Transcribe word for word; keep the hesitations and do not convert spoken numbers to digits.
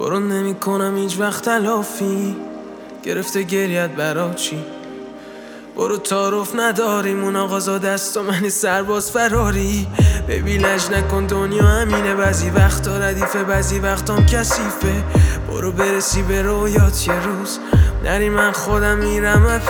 برو نمی کنم هیچ وقت تلافی، گرفته گریت برا چی؟ برو تعارف نداریم اون آقازا دست و من سرباز فراری. ببی لج نکن دنیا همینه، بعضی وقتا ردیفه بعضی وقتام کثیفه. برو برسی به رویات یه روز نری من خودم میرم